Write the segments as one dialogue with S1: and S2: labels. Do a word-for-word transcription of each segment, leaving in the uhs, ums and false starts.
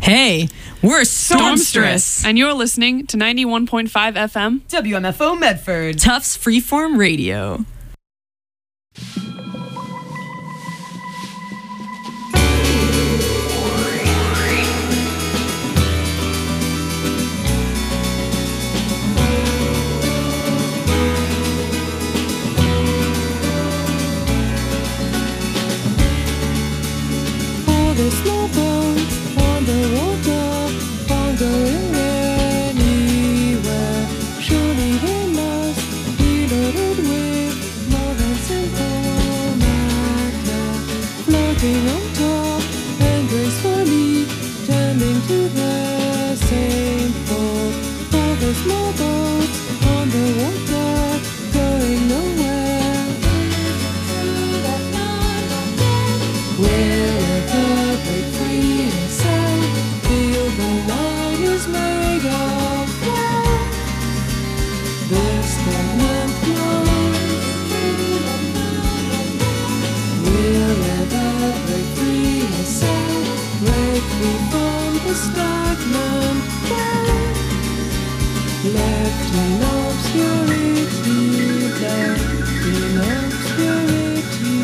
S1: Hey, we're Stormstress.
S2: And you're listening to ninety-one point five F M.
S3: W M F O Medford.
S1: Tufts Freeform Radio.
S4: All the small boats on the water, aren't going anywhere. Surely they must be loaded with more than simple matter, floating on top and gracefully tending to the same port. All the small boats on the water, going nowhere. Wherever break free and sail, feel the line is made of gold. The stagnant flows. Wherever break free and sail, break free from the stagnant gold. Left in obscurity, left in obscurity.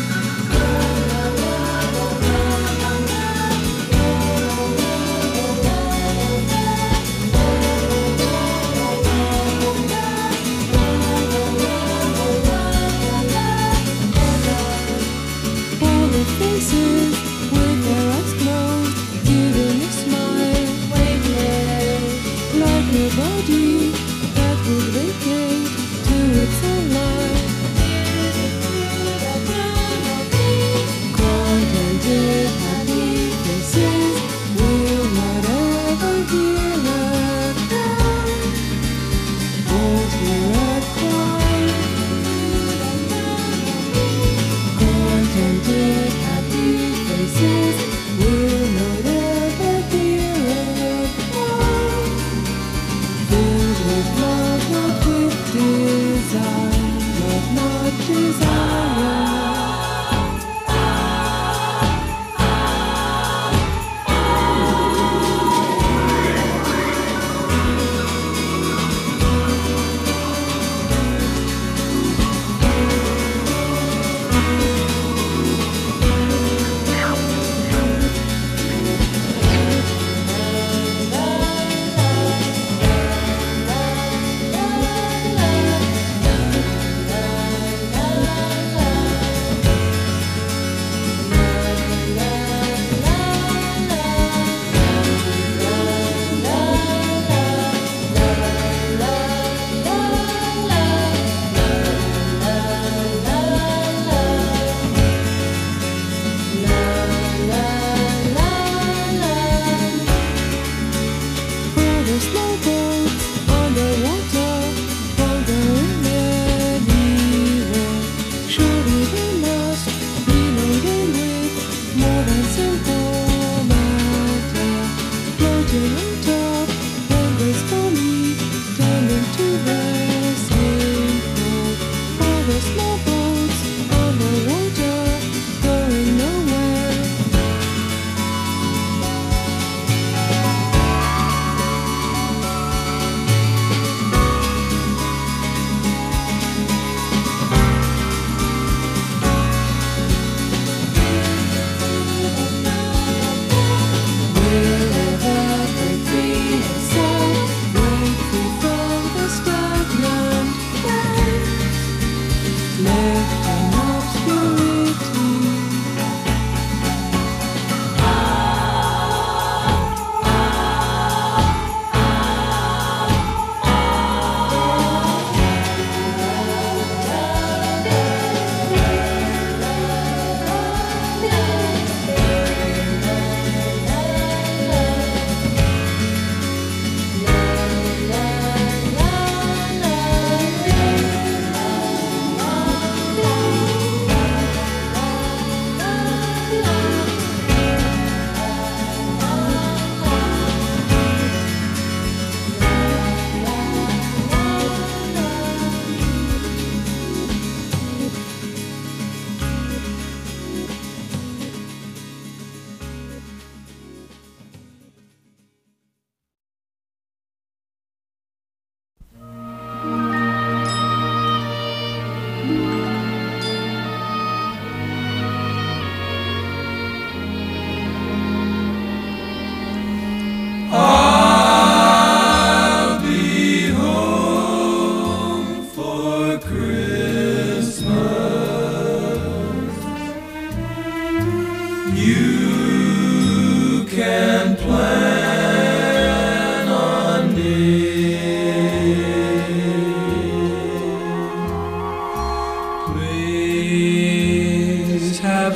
S4: All the faces with their eyes closed, giving a smile, like nobody that would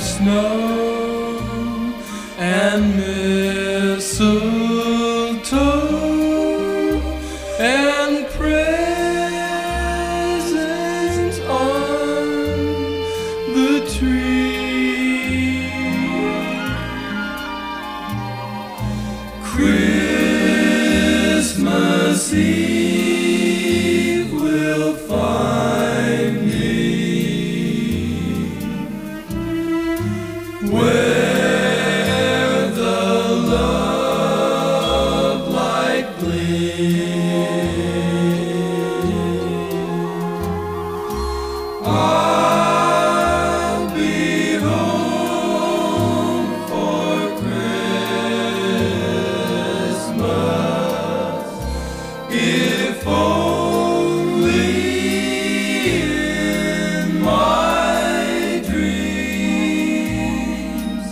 S4: snow and mistletoe and presents on the tree. Christmas Eve will find me where the love light gleams. I'll be home for Christmas, if only in my dreams.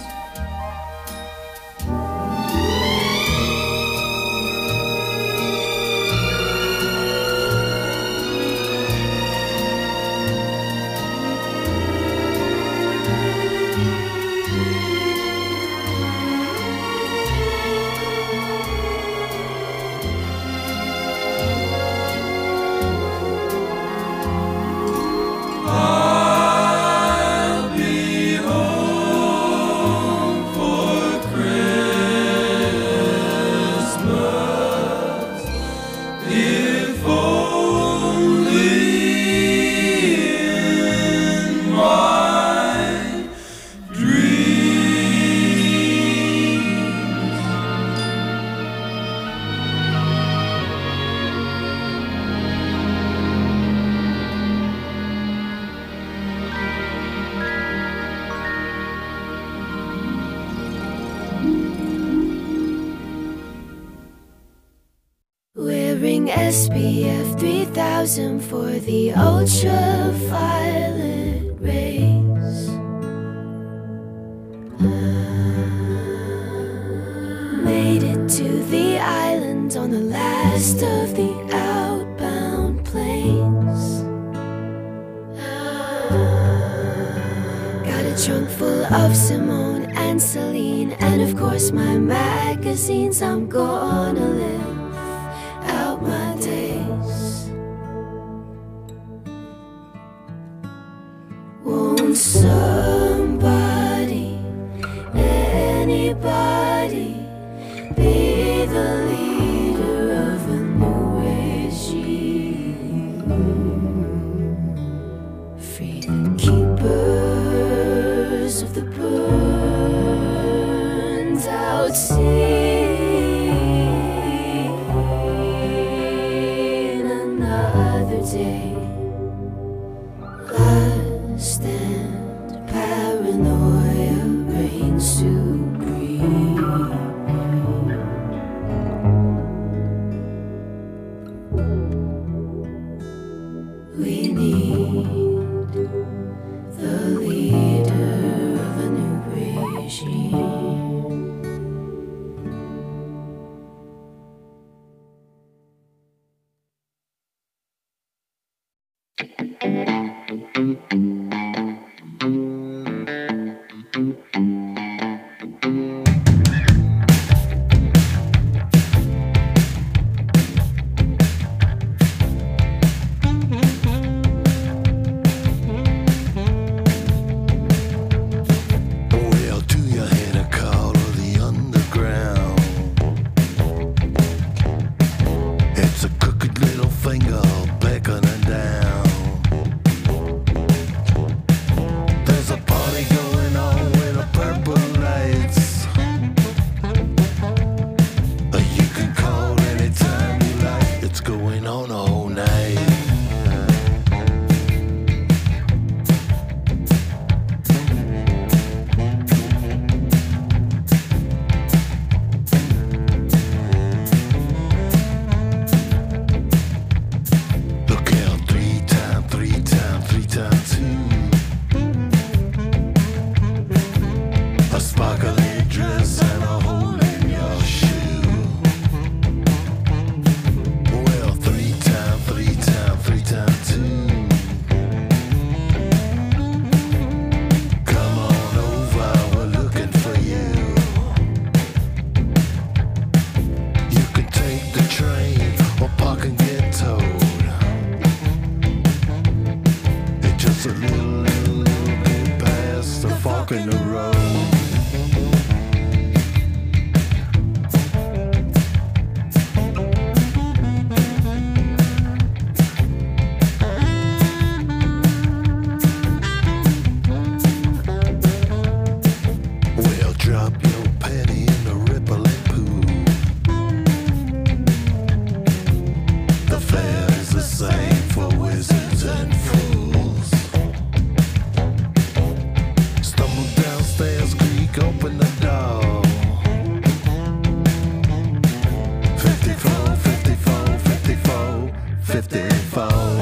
S4: I'll be home for Christmas, if only in my dreams.
S3: Wearing S P F three thousand for the ultraviolet rays. Made it to the island on the last of the outbound planes. Got a trunk full of Simone and Celine, and of course my magazines. I'm gonna live out my days. Won't somebody, anybody, be the leader of a new regime? Free the keepers of the burned out sea. Another day, lust and paranoia reign supreme. We need the leader of a new regime.
S5: Well, do you hear the call of the underground? It's a crooked little finger beckoning down. There's a party going on with a purple lights. You can call anytime you like. It's going on all night. fall.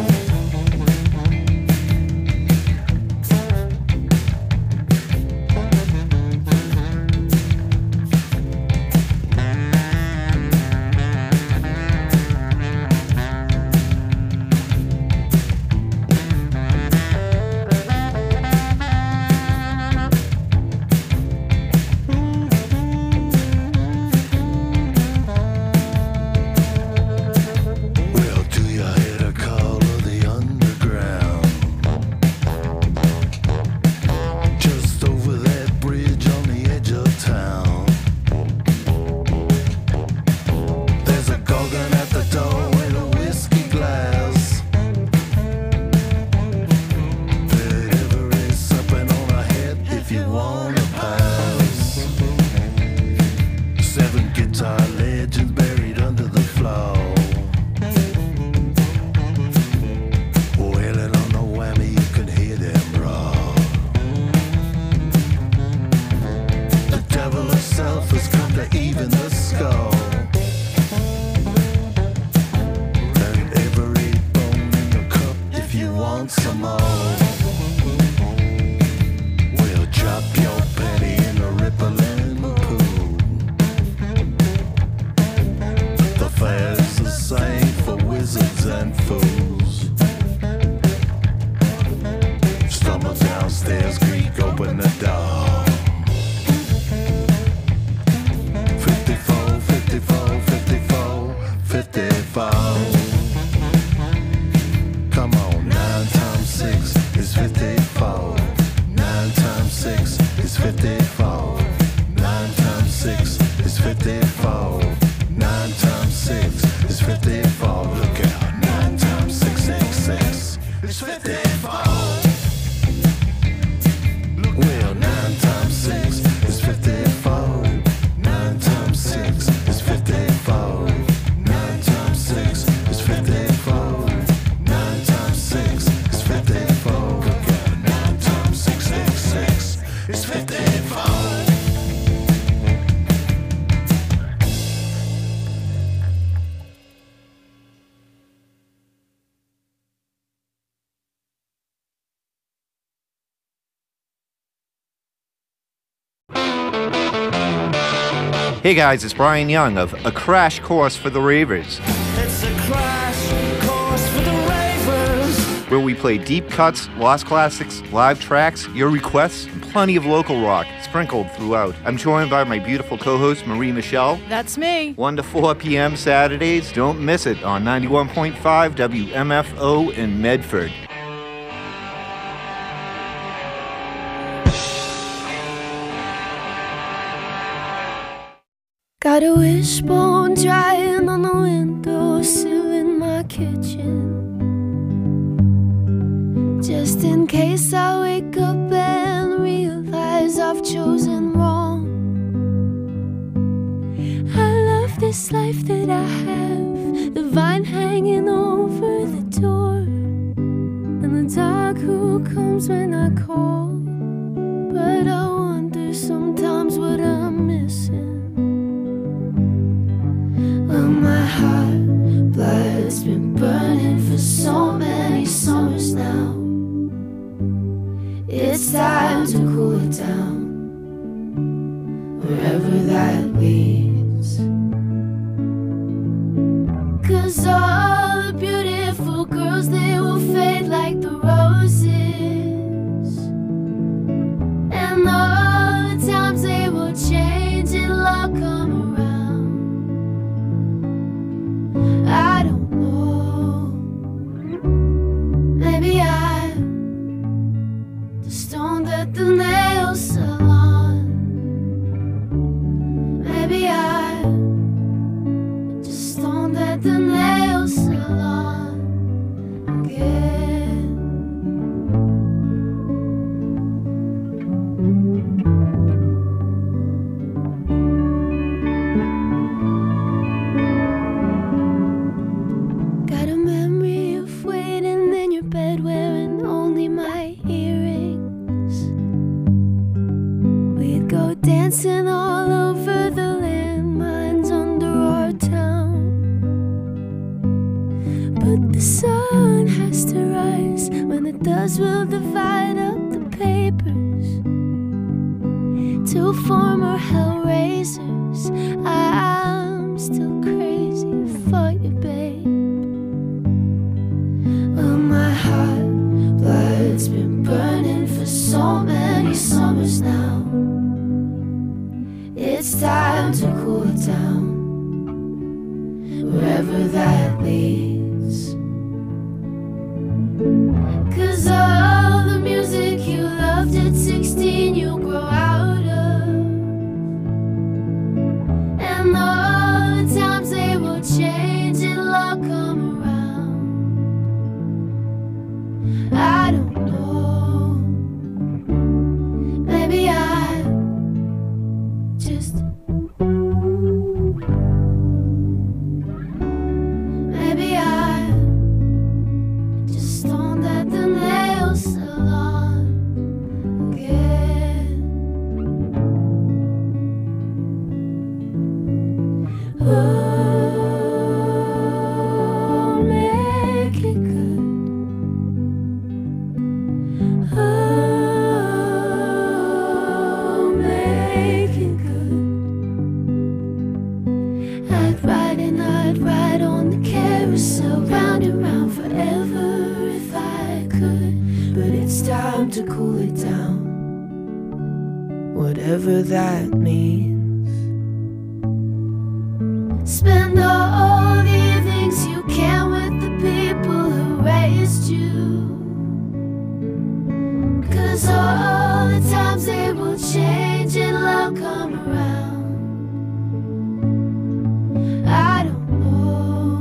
S6: Hey guys, it's Brian Young of A Crash Course for the Ravers.
S7: It's a crash course for the ravers.
S6: Where we play deep cuts, lost classics, live tracks, your requests, and plenty of local rock sprinkled throughout. I'm joined by my beautiful co-host Marie Michelle.
S1: That's me.
S6: one to four p.m. Saturdays. Don't miss it on ninety-one point five W M F O in Medford.
S3: Got a wishbone drying on the windowsill in my kitchen, just in case I wake up and realize I've chosen wrong. I love this life that I have, the vine hanging over the door, and the dog who comes when I call. But I wonder sometimes what I'm missing. Well, my heart blood's been burning for so many summers now. It's time to cool it down, wherever that leads. 'Cause all the beautiful girls, they will fade like the roses. sun has to rise, when the dust will divide up the papers. Two former hellraisers, I'm still crazy for you, babe. Well, my heart blood's been burning for so many summers now. It's time to cool it down, wherever that leads. 'Cause all the music you loved at sixteen you'll grow out of, and all the times they will change, it'll all come around. I don't know, maybe I just maybe I just stoned at the nail salon again. Oh, make it good. Oh, make it good. I'd ride and I'd ride on the carousel, round and round forever if I could. But it's time to cool it down, whatever that means. Spend all the evenings you can with the people who raised you, 'cause all the times they will change, it'll all come around. I don't know,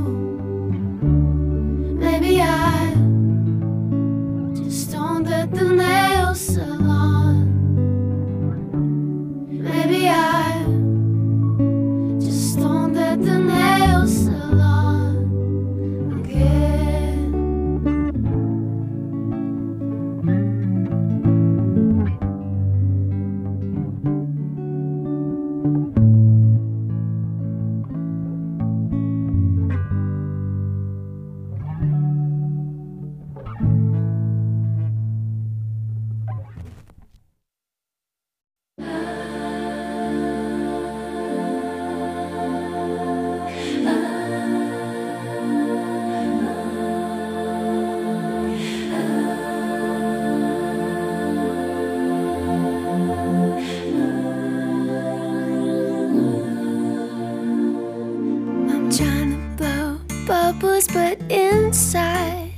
S3: maybe I just stoned at the nail salon. Maybe I just stoned at the nail salon again. I'm trying to blow bubbles, but inside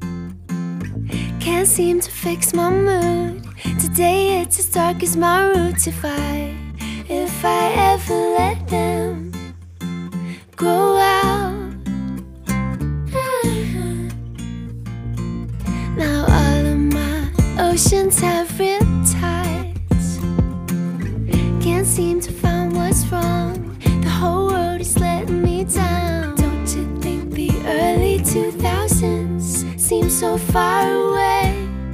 S3: can't seem to fix my mood. Today it's as dark as my roots. If I, if I ever let them grow out. Now all of my oceans have riptides. Can't seem to find what's wrong. The whole world is letting me down. Don't you think the early two thousands seem so far away?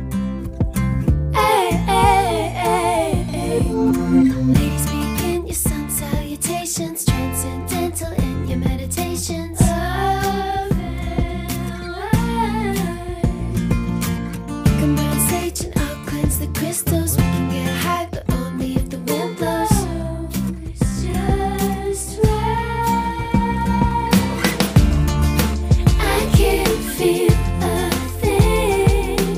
S3: Hey, hey, hey, hey. Ladies, begin your sun salutations, transcendental in your meditations. You can burn sage and I'll cleanse the crystals. We can get high, but only if the wind blows. It's just right. I can't feel a thing.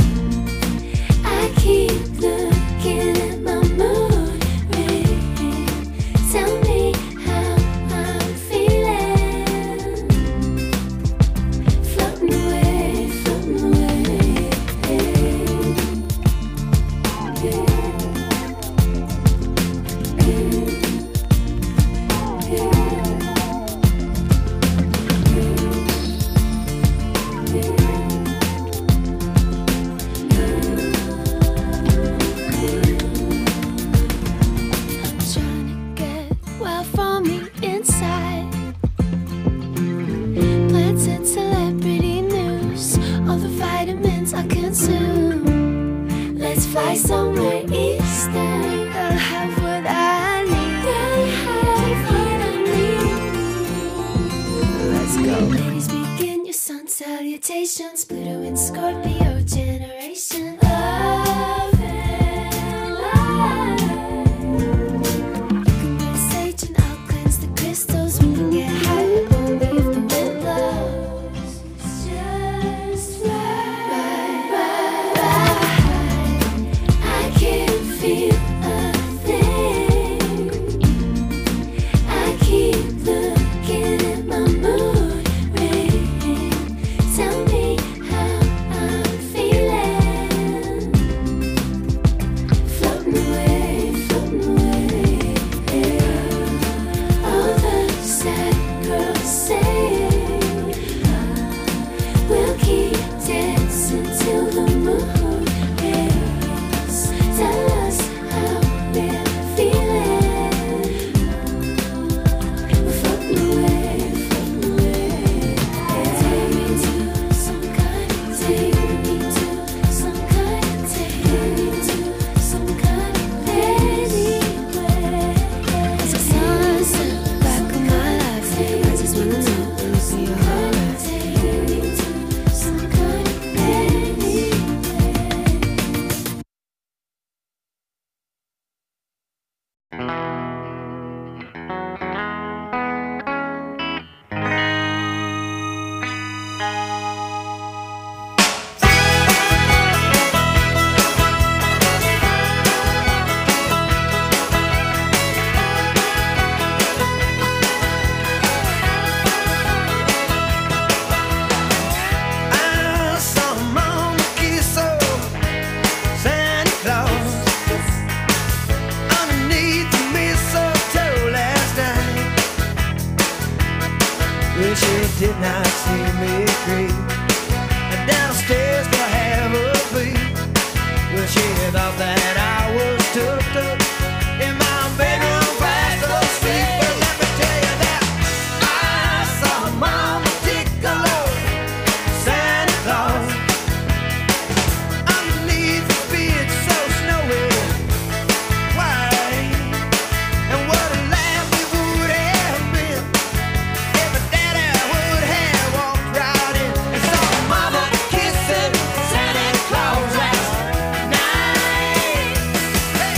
S3: I keep looking at my mood ring. Tell me how I'm feeling. Floating away, floating away. I'm trying to get well from the inside. Plants and celebrity news, all the vitamins I consume. Let's fly somewhere eastern. I'll have what I need. I'll have what I need. Let's go. Ladies, begin your sun salutations. expectations. Pluto and Scorpio generation. Love and light. You can put sage and I'll cleanse the crystals. We can get high, but only if the wind blows. It's just right, right, right. I can't feel a thing. I keep looking at my mood ring. Tell me how I'm feeling. Floating away, floating away. All the sad girls say we'll keep dancing till the moon rays. Tell us how we're feeling. We're floating away, floating away. Take me to some kind of, take me to some kind of, take me to some kind of anywhere. It's a sunset back of my life. I just wanna know if you're alright. Take me to some kind of anywhere.
S7: I saw Mama kiss old Santa Claus underneath the mistletoe last night. Well, she did not see me creep downstairs to have a peek. Well, she thought that I was tucked up in my bedroom fast asleep. But let me tell you that I saw Mama tickle old Santa Claus underneath the bed so snowy white. And what a laugh it would have been if a daddy would have walked right in and saw Mama kissing Santa Claus last night. Hey.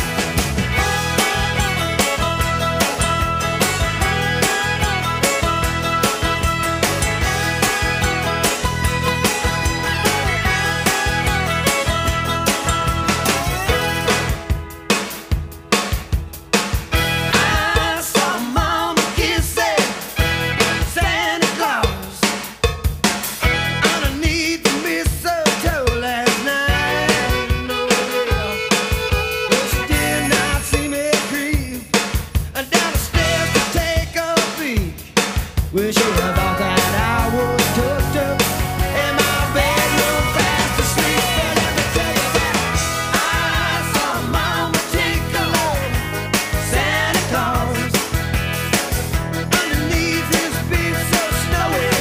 S7: I saw Mama kissing Santa Claus underneath the mistletoe last night. No, yeah. Well, she did not see me creep down the stairs to take a peek. Well, she thought that I was tucked up in my bedroom fast asleep. But let me tell you that I saw Mama tickle old Santa Claus underneath his bed so snowy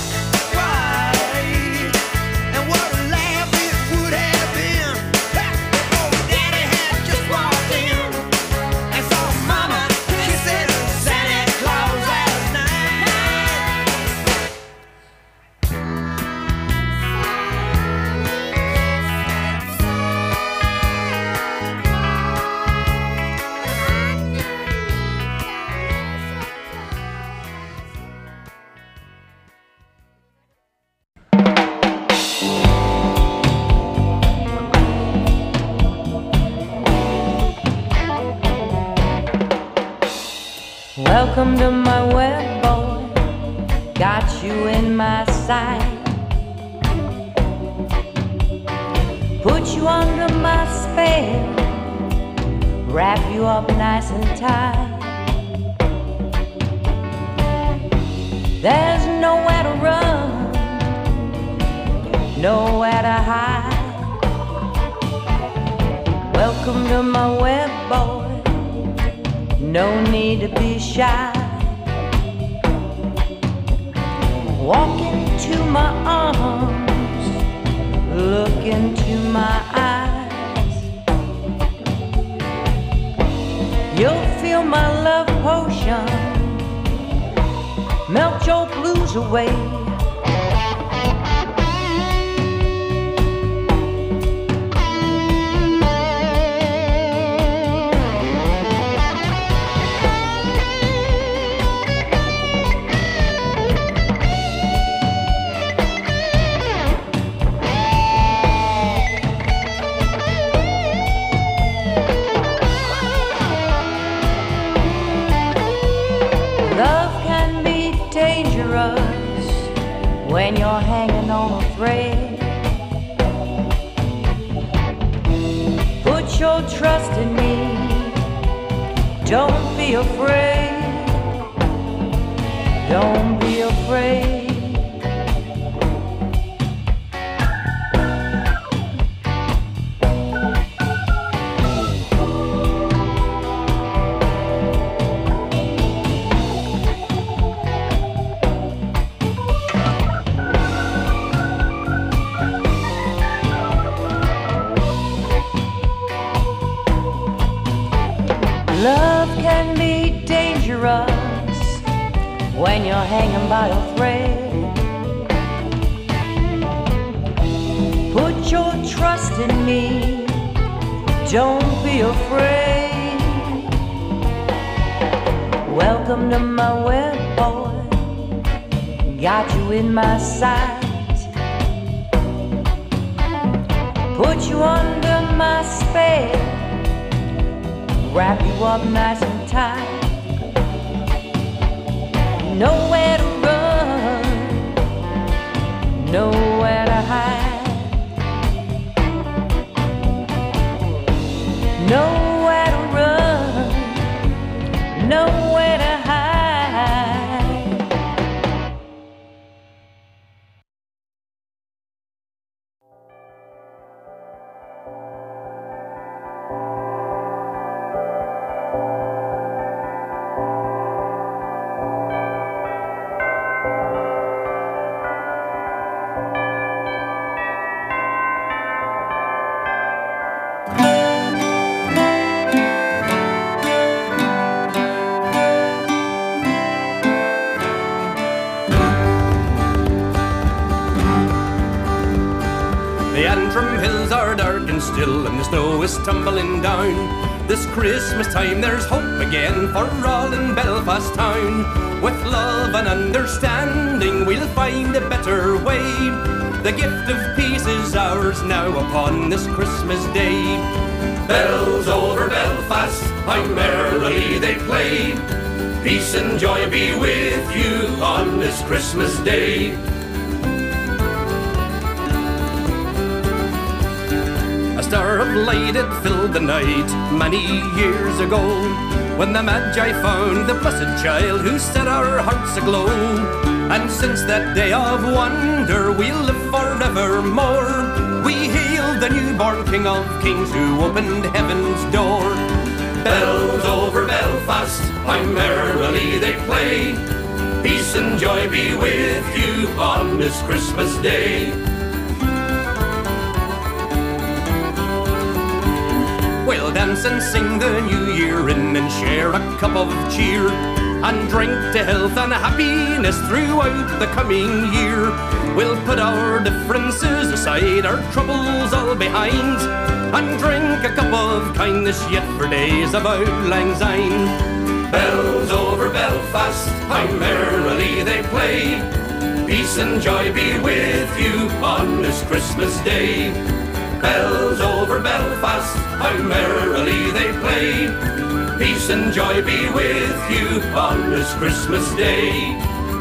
S7: white. And what a laugh it would have been if old Daddy had just walked in and saw Mama kissing Santa Claus last night.
S8: Welcome to my web, boy. Got you in my sight. Put you under my spell. Wrap you up nice and tight. There's nowhere to run, nowhere to hide. Welcome to my web, boy. No need to be shy. Walk into my arms, look into my eyes. You'll feel my love potion melt your blues away. your trust in me. Don't be afraid. Don't be afraid. Love can be dangerous when you're hanging by a thread. Put your trust in me. Don't be afraid. Welcome to my web, boy. Got you in my sight. Put you under my spell. Wrap you up nice and tight. Nowhere to run, nowhere to hide. Nowhere to run, nowhere to hide.
S9: The Antrim hills are dark and still, and the snow is tumbling down. This Christmas time there's hope again for all in Belfast town. With love and understanding we'll find a better way. The gift of peace is ours now upon this Christmas day. Bells over Belfast, how merrily they play. Peace and joy be with you on this Christmas day. A star of light had filled the night many years ago, when the Magi found the blessed child who set our hearts aglow. And since that day of wonder we'll live forevermore. We hail the newborn King of Kings who opened heaven's door. Bells over Belfast, how merrily they play. Peace and joy be with you on this Christmas day. We'll dance and sing the new year in and share a cup of cheer, and drink to health and happiness throughout the coming year. We'll put our differences aside, our troubles all behind, and drink a cup of kindness yet for days of auld lang syne. Bells over Belfast, how merrily they play. Peace and joy be with you on this Christmas day. Bells over Belfast, how merrily they play. Peace and joy be with you on this Christmas day.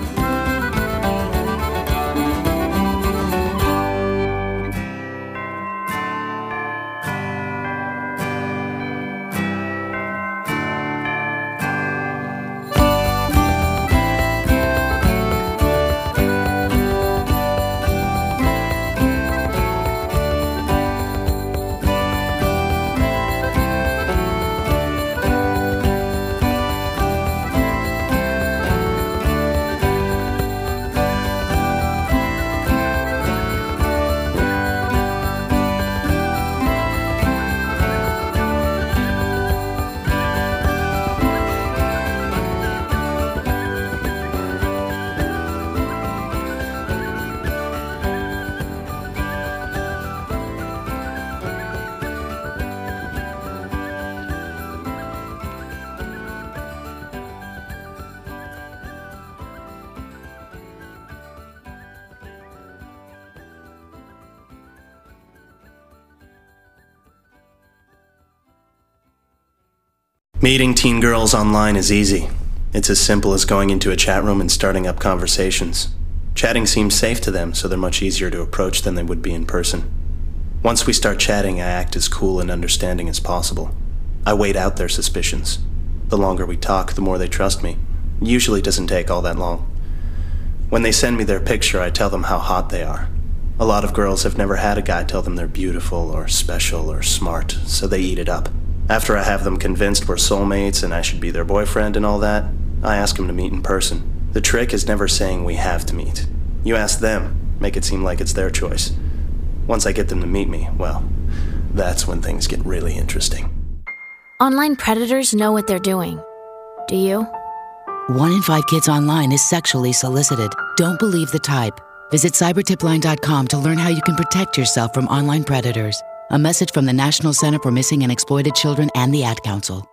S10: Meeting teen girls online is easy. It's as simple as going into a chat room and starting up conversations. Chatting seems safe to them, so they're much easier to approach than they would be in person. Once we start chatting, I act as cool and understanding as possible. I wait out their suspicions. The longer we talk, the more they trust me. It usually doesn't take all that long. When they send me their picture, I tell them how hot they are. A lot of girls have never had a guy tell them they're beautiful or special or smart, so they eat it up. After I have them convinced we're soulmates and I should be their boyfriend and all that, I ask them to meet in person. The trick is never saying we have to meet. You ask them, make it seem like it's their choice. Once I get them to meet me, well, that's when things get really interesting.
S11: Online predators know what they're doing. Do you?
S12: One in five kids online is sexually solicited. Don't believe the type. Visit cyber tip line dot com to learn how you can protect yourself from online predators. A message from the National Center for Missing and Exploited Children and the Ad Council.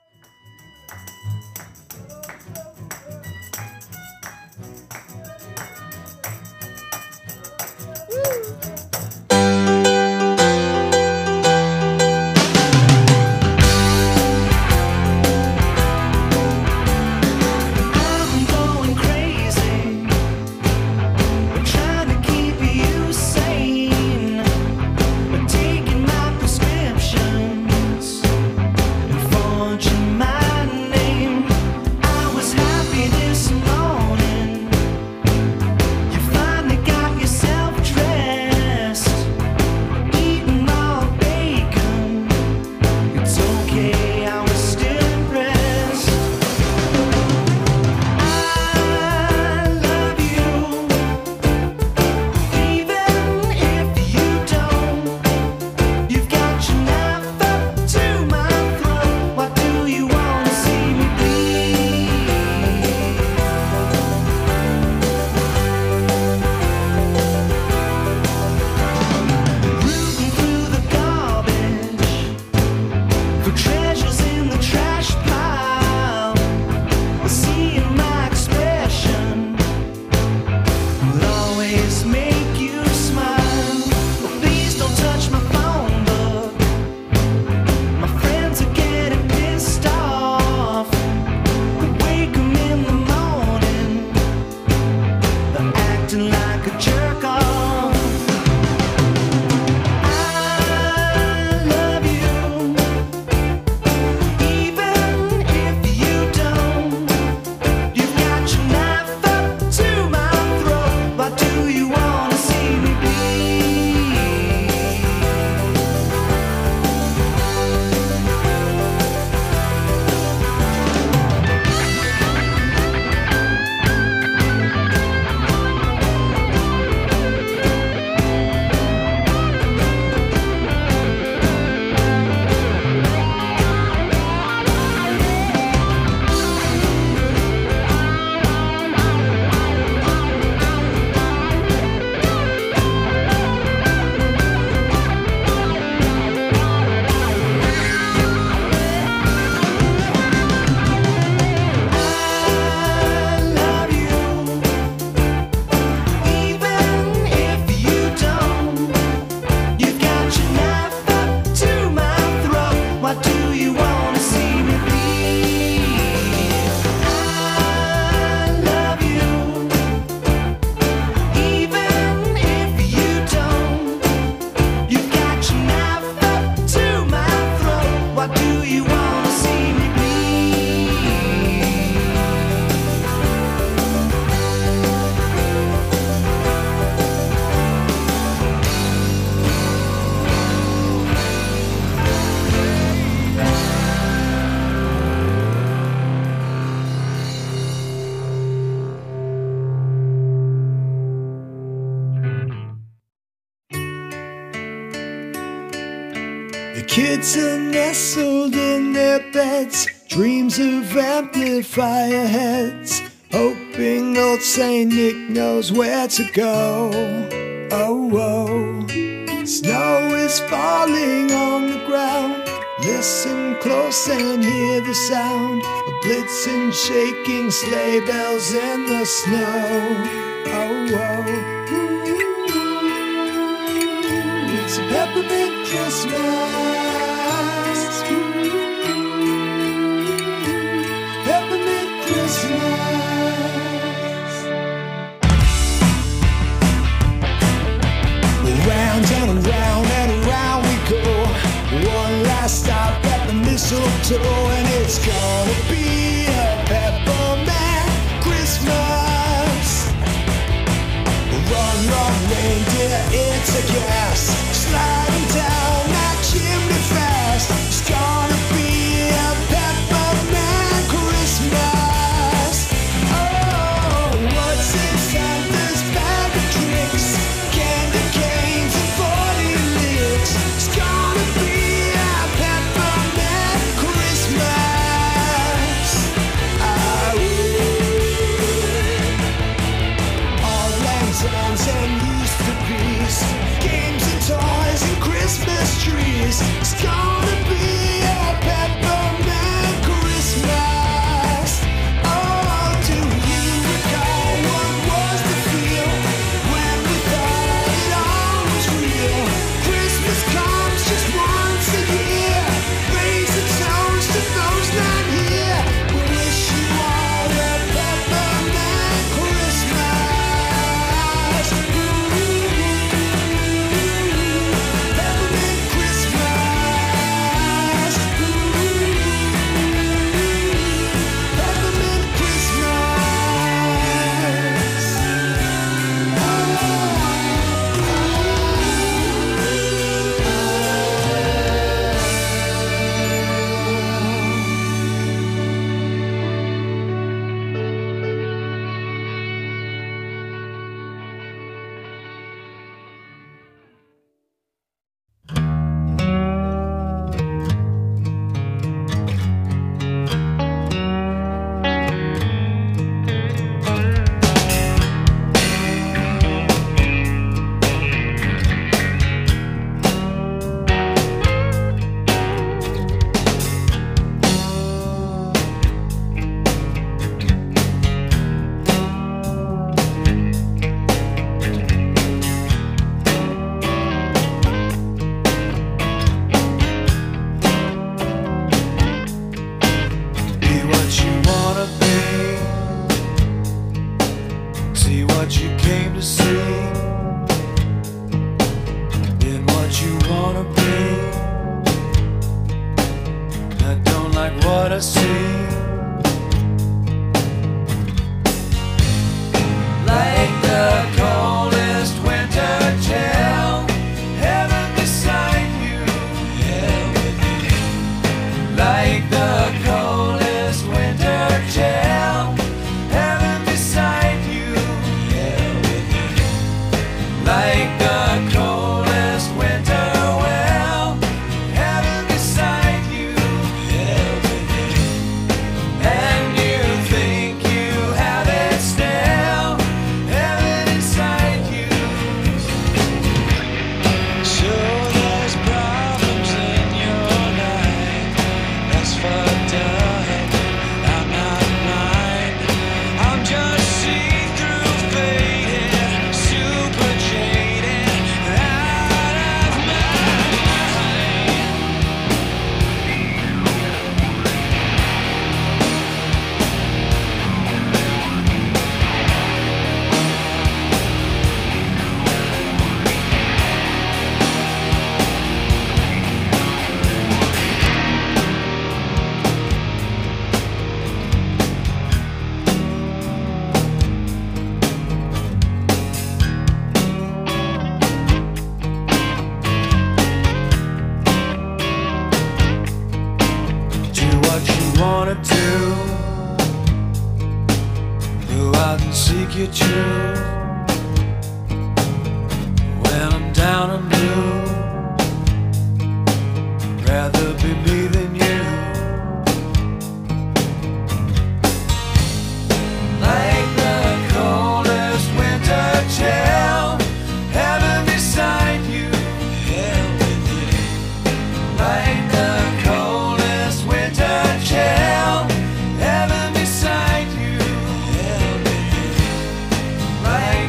S13: Kids are nestled in their beds, dreams of amplifier heads, hoping old Saint Nick knows where to go. Oh, oh. Snow is falling on the ground. Listen close and hear the sound of blitzing, shaking sleigh bells in the snow. Oh, oh. It's a peppermint Christmas. Peppermint Christmas. Round and around and around. mistletoe, and it's gonna be a peppermint Christmas. Run, run, reindeer, it's a gas sliding down that chimney fast. It's gonna be a peppermint Christmas. Oh, what's inside this bag of tricks? Candy canes and forty licks. It's gonna be a peppermint Christmas. Ah, all lanterns and used to be's, games and toys and Christmas trees. It's gonna be a peppermint Christmas. Oh, do you recall what was the feel when we thought it all was real? Christmas comes just once a year. Raise a toast to those not here. We wish you all a peppermint Christmas. Peppermint Christmas. Peppermint Be what you wanna be. See what you came to see. In what you wanna be. I don't like what I see. Like the coldest winter chill. Heaven beside you. Like the coldest winter chill. Heaven beside you. Like the coldest winter well. Heaven beside you. And you think you have it still. Heaven inside you. So there's problems in your life. That's fucked up. I'm not mine. I'm just see-through faded, super jaded, out of my mind. Do what you wanna do. Go out and seek your truth. When I'm down and blue, rather be me than you. Like the coldest winter chill. Heaven beside you. Like the coldest winter chill. Heaven beside you. Like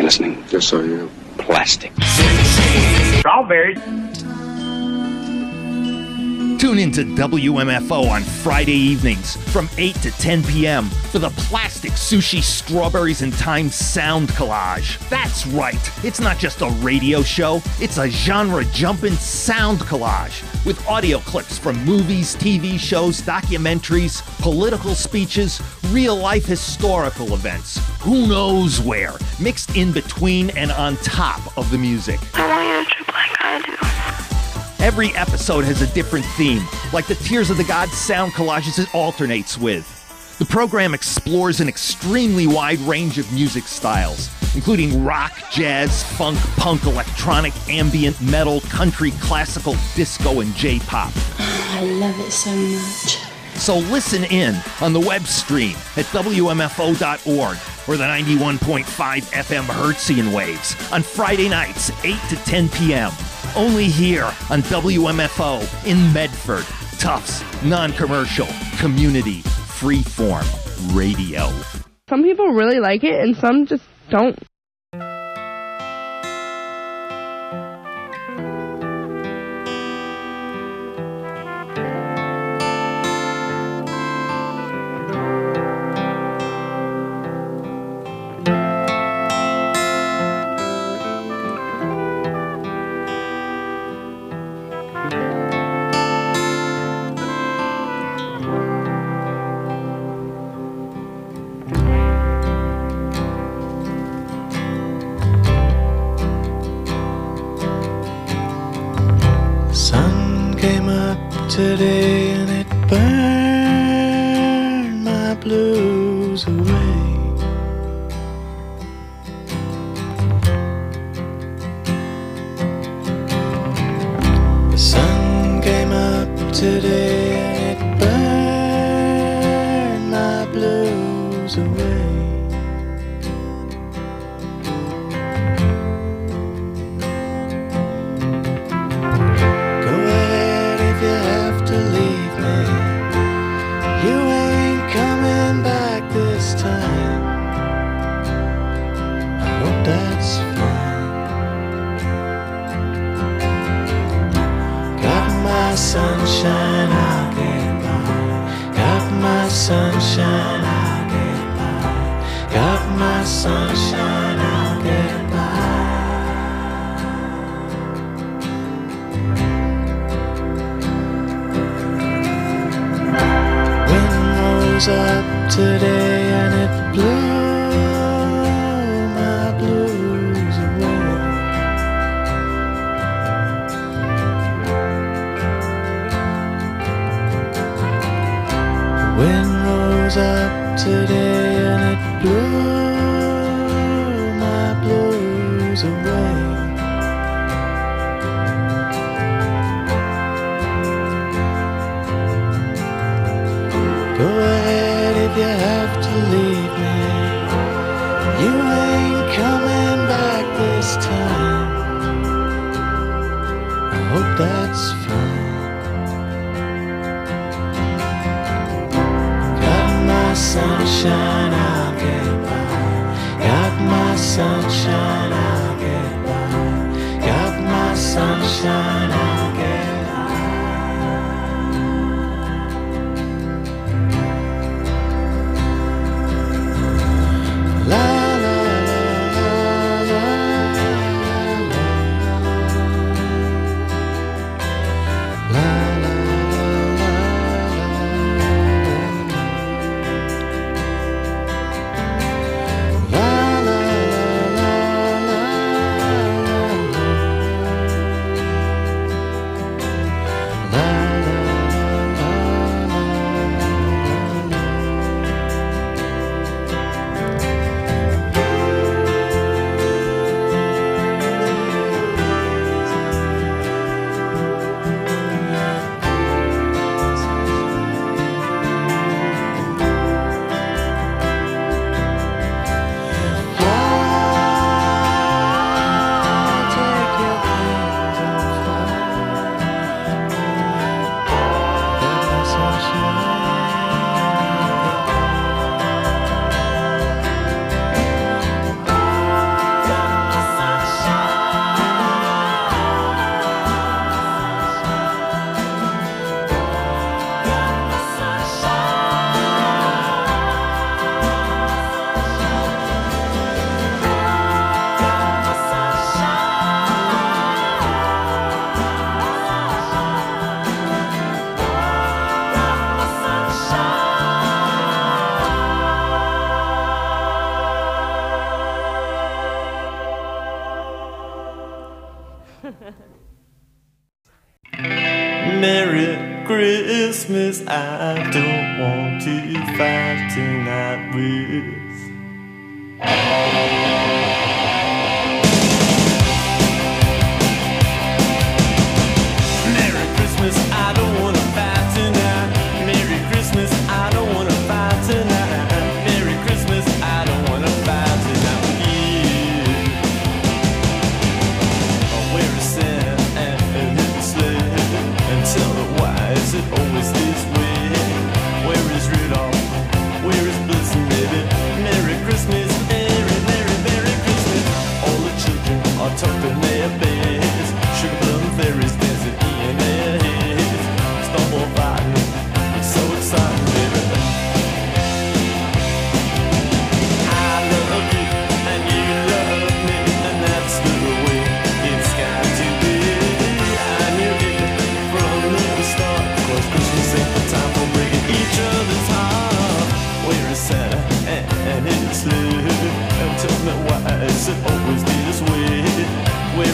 S14: listening? Yes, I am. Plastic.
S15: Strawberries.
S16: Tune in to W M F O on Friday evenings from eight to ten p.m. for the Plastic Sushi Strawberries and Time Sound Collage. That's right, it's not just a radio show, it's a genre-jumping sound collage with audio clips from movies, T V shows, documentaries, political speeches, real-life historical events, who knows where, mixed in between and on top of the music.
S17: I want you to trip like I do.
S16: Every episode has a different theme, like the Tears of the Gods sound collages it alternates with. The program explores an extremely wide range of music styles, including rock, jazz, funk, punk, electronic, ambient, metal, country, classical, disco, and J-pop.
S17: I love it so much.
S16: So listen in on the web stream at W M F O dot org or the ninety-one point five F M Hertzian waves on Friday nights, eight to ten p.m. Only here on W M F O in Medford. Tufts, non-commercial, community, freeform radio.
S18: Some people really like it and some just don't.
S13: Today and it burned my blues away. The sun came up today and it burned my blues away. Sunshine, I'll get by. Got my sunshine, I'll get by. Got my sunshine, I'll get by. Wind rose up today and it blew my blues away. Wind rose up today and it blew my blues away. Go ahead if you have to leave me. You ain't coming back this time. I hope that's fine. Sunshine, I'll get by. Got my sunshine, I'll get by. Got my sunshine, I'll get by. La la la la la la la. La
S19: Merry Christmas, I don't want to fight tonight with. Merry Christmas, I don't want to fight tonight. Merry Christmas, I don't want to fight tonight. Merry Christmas, I don't want to fight tonight with you. Where is Santa and his sleigh? And tell me why is it always this way? Where is Rudolph? Where is Blitzen, baby? Merry Christmas, Merry, Merry, Merry Christmas. All the children are tucked in their beds. Sugar plum fairies dancing in their heads. Stumble fighting, it's so exciting, baby. I love you and you love me, and that's the way it's got to be. I knew it from the start, 'cause Christmas ain't the time for breaking each other's heart. Where is Santa and, and his sleigh? And tell me why is it always this way? Where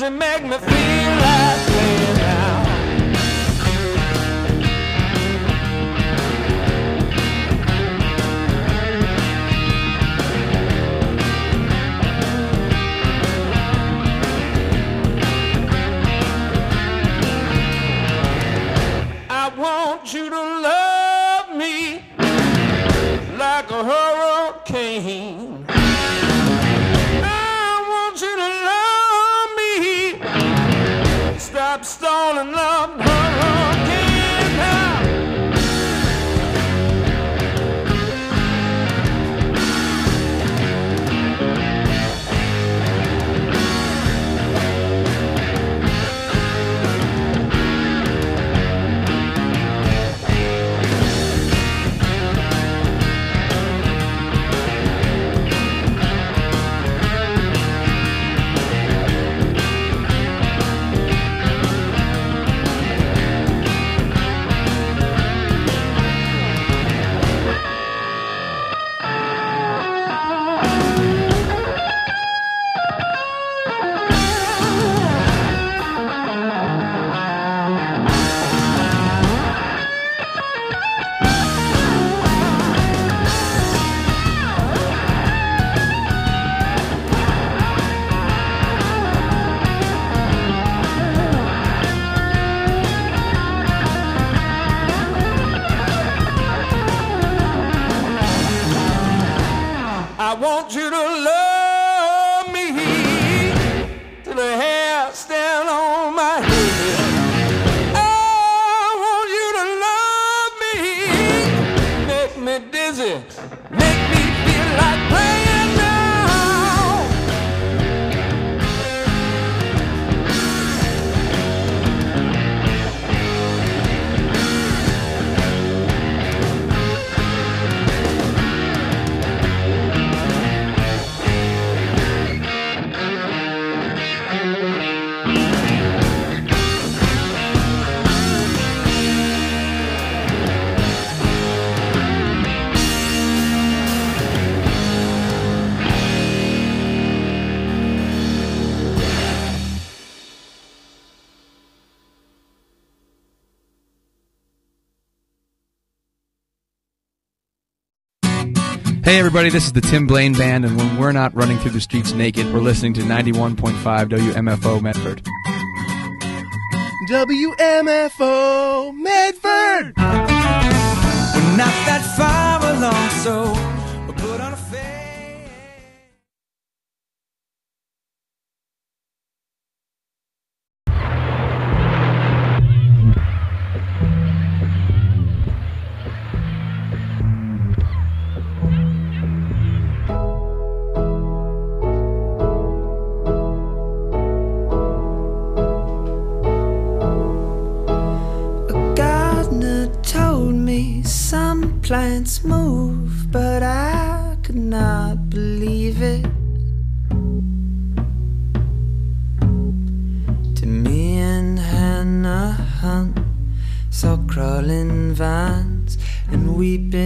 S19: you make me feel like playing now? I want you to love me like a hurricane. I want you to love me. Stop stalling up hurricane now. I want you to love me till the hair stand on my head. I want you to love me, make me dizzy, make me feel like playing now.
S20: Hey everybody, this is the Tim Blaine Band, and when we're not running through the streets naked, we're listening to ninety-one point five W M F O Medford.
S4: W M F O Medford.
S19: We're not that far along, so we'll put on a face.
S7: Some plants move, but I could not believe it. To me and Hannah Hunt saw crawling vines and weeping